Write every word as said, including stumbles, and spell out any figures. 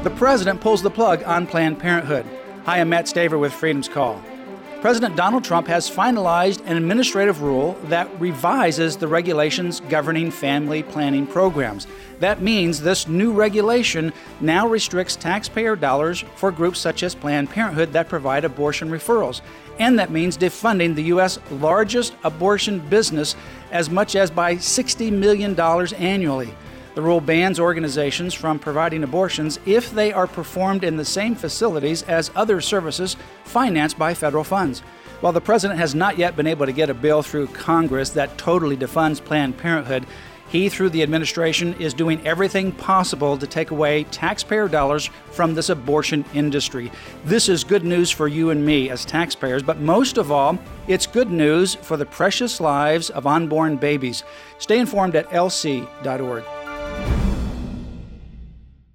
The president pulls the plug on Planned Parenthood. Hi, I'm Matt Staver with Freedom's Call. President Donald Trump has finalized an administrative rule that revises the regulations governing family planning programs. That means this new regulation now restricts taxpayer dollars for groups such as Planned Parenthood that provide abortion referrals. And that means defunding the U S largest abortion business as much as by sixty million dollars annually. The rule bans organizations from providing abortions if they are performed in the same facilities as other services financed by federal funds. While the president has not yet been able to get a bill through Congress that totally defunds Planned Parenthood, he, through the administration, is doing everything possible to take away taxpayer dollars from this abortion industry. This is good news for you and me as taxpayers, but most of all, it's good news for the precious lives of unborn babies. Stay informed at L C dot org.